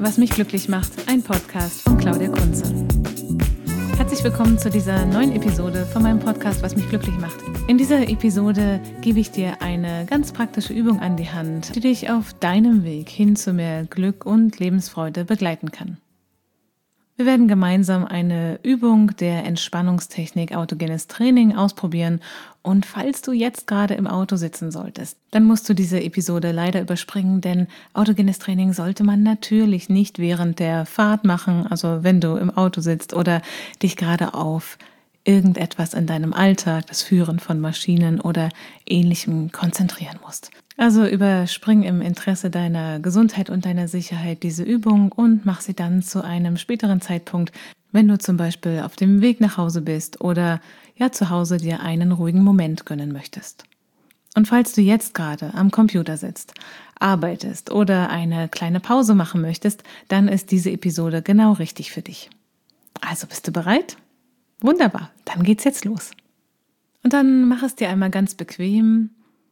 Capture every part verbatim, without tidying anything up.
Was mich glücklich macht, ein Podcast von Claudia Kunze. Herzlich willkommen zu dieser neuen Episode von meinem Podcast, was mich glücklich macht. In dieser Episode gebe ich dir eine ganz praktische Übung an die Hand, die dich auf deinem Weg hin zu mehr Glück und Lebensfreude begleiten kann. Wir werden gemeinsam eine Übung der Entspannungstechnik autogenes Training ausprobieren und falls du jetzt gerade im Auto sitzen solltest, dann musst du diese Episode leider überspringen, denn autogenes Training sollte man natürlich nicht während der Fahrt machen, also wenn du im Auto sitzt oder dich gerade auf irgendetwas in deinem Alltag, das Führen von Maschinen oder Ähnlichem konzentrieren musst. Also überspring im Interesse deiner Gesundheit und deiner Sicherheit diese Übung und mach sie dann zu einem späteren Zeitpunkt, wenn du zum Beispiel auf dem Weg nach Hause bist oder ja zu Hause dir einen ruhigen Moment gönnen möchtest. Und falls du jetzt gerade am Computer sitzt, arbeitest oder eine kleine Pause machen möchtest, dann ist diese Episode genau richtig für dich. Also bist du bereit? Wunderbar, dann geht's jetzt los. Und dann mach es dir einmal ganz bequem.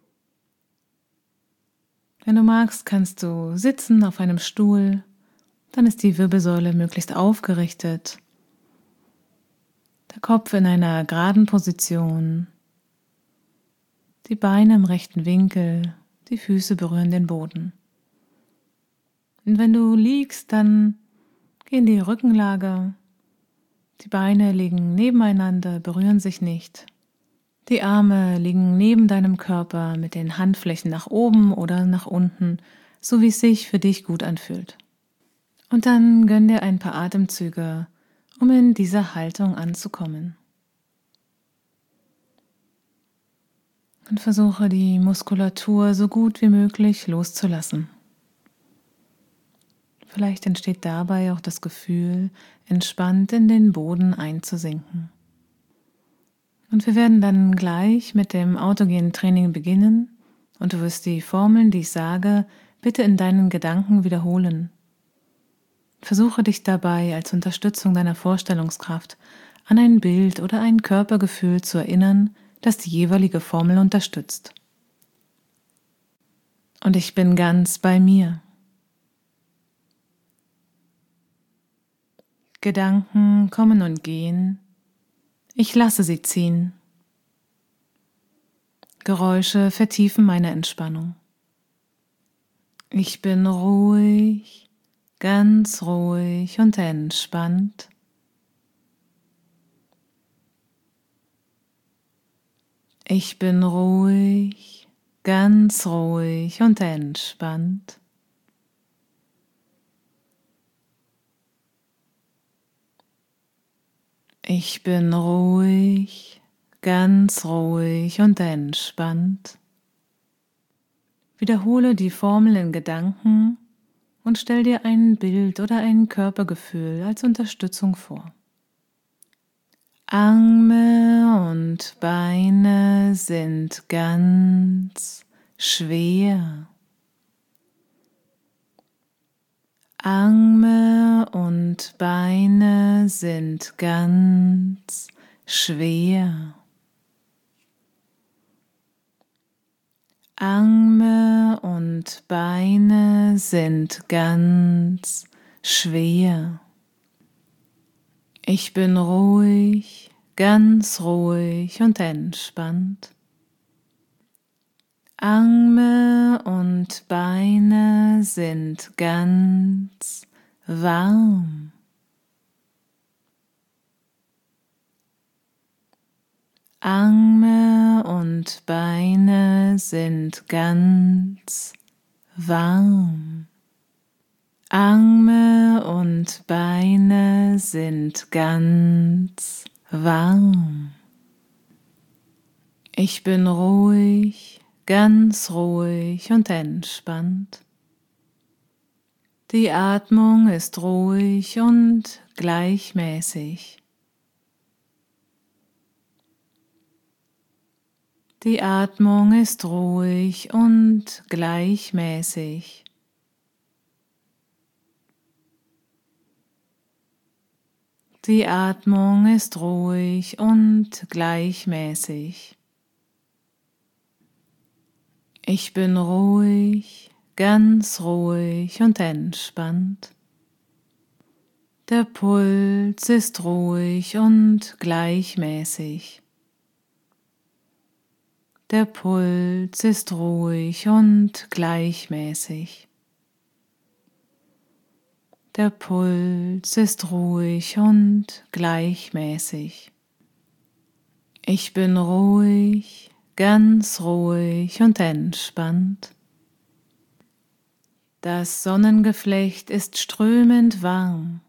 Wenn du magst, kannst du sitzen auf einem Stuhl, dann ist die Wirbelsäule möglichst aufgerichtet, der Kopf in einer geraden Position, die Beine im rechten Winkel, die Füße berühren den Boden. Und wenn du liegst, dann geh in die Rückenlage. Die Beine liegen nebeneinander, berühren sich nicht. Die Arme liegen neben deinem Körper mit den Handflächen nach oben oder nach unten, so wie es sich für dich gut anfühlt. Und dann gönn dir ein paar Atemzüge, um in dieser Haltung anzukommen. Und versuche die Muskulatur so gut wie möglich loszulassen. Vielleicht entsteht dabei auch das Gefühl, entspannt in den Boden einzusinken. Und wir werden dann gleich mit dem autogenen Training beginnen und du wirst die Formeln, die ich sage, bitte in deinen Gedanken wiederholen. Versuche dich dabei als Unterstützung deiner Vorstellungskraft an ein Bild oder ein Körpergefühl zu erinnern, das die jeweilige Formel unterstützt. Und ich bin ganz bei mir. Gedanken kommen und gehen, ich lasse sie ziehen. Geräusche vertiefen meine Entspannung. Ich bin ruhig, ganz ruhig und entspannt. Ich bin ruhig, ganz ruhig und entspannt. Ich bin ruhig, ganz ruhig und entspannt. Wiederhole die Formel in Gedanken und stell dir ein Bild oder ein Körpergefühl als Unterstützung vor. Arme und Beine sind ganz schwer. Arme und Beine sind ganz schwer. Arme und Beine sind ganz schwer. Ich bin ruhig, ganz ruhig und entspannt. Arme und Beine sind ganz warm. Arme und Beine sind ganz warm. Arme und Beine sind ganz warm. Ich bin ruhig, ganz ruhig und entspannt. Die Atmung ist ruhig und gleichmäßig. Die Atmung ist ruhig und gleichmäßig. Die Atmung ist ruhig und gleichmäßig. Ich bin ruhig, ganz ruhig und entspannt. Der Puls ist ruhig und gleichmäßig. Der Puls ist ruhig und gleichmäßig. Der Puls ist ruhig und gleichmäßig. Ich bin ruhig, ganz ruhig und entspannt. Das Sonnengeflecht ist strömend warm.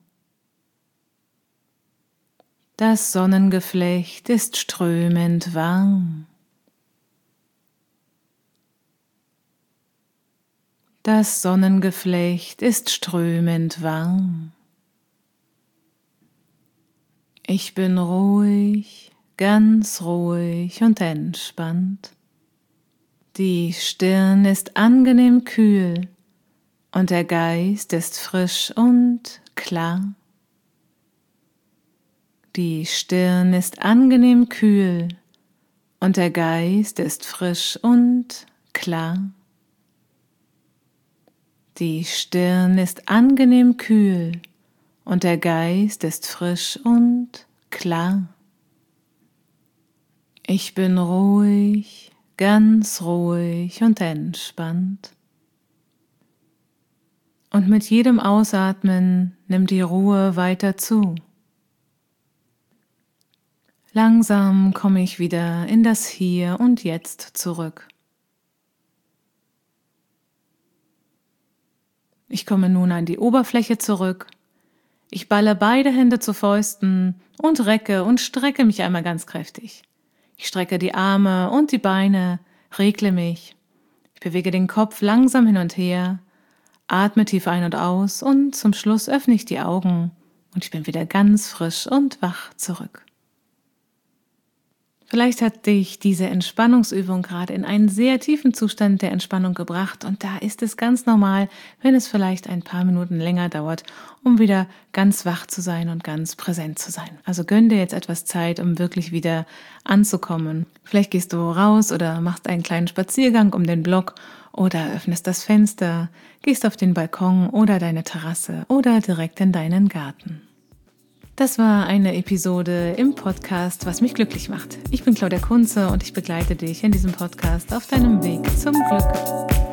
Das Sonnengeflecht ist strömend warm. Das Sonnengeflecht ist strömend warm. Ich bin ruhig, ganz ruhig und entspannt. Die Stirn ist angenehm kühl und der Geist ist frisch und klar. Die Stirn ist angenehm kühl und der Geist ist frisch und klar. Die Stirn ist angenehm kühl und der Geist ist frisch und klar. Ich bin ruhig, ganz ruhig und entspannt. Und mit jedem Ausatmen nimmt die Ruhe weiter zu. Langsam komme ich wieder in das Hier und Jetzt zurück. Ich komme nun an die Oberfläche zurück. Ich balle beide Hände zu Fäusten und recke und strecke mich einmal ganz kräftig. Ich strecke die Arme und die Beine, regle mich. Ich bewege den Kopf langsam hin und her, atme tief ein und aus und zum Schluss öffne ich die Augen und ich bin wieder ganz frisch und wach zurück. Vielleicht hat dich diese Entspannungsübung gerade in einen sehr tiefen Zustand der Entspannung gebracht und da ist es ganz normal, wenn es vielleicht ein paar Minuten länger dauert, um wieder ganz wach zu sein und ganz präsent zu sein. Also gönn dir jetzt etwas Zeit, um wirklich wieder anzukommen. Vielleicht gehst du raus oder machst einen kleinen Spaziergang um den Block oder öffnest das Fenster, gehst auf den Balkon oder deine Terrasse oder direkt in deinen Garten. Das war eine Episode im Podcast, was mich glücklich macht. Ich bin Claudia Kunze und ich begleite dich in diesem Podcast auf deinem Weg zum Glück.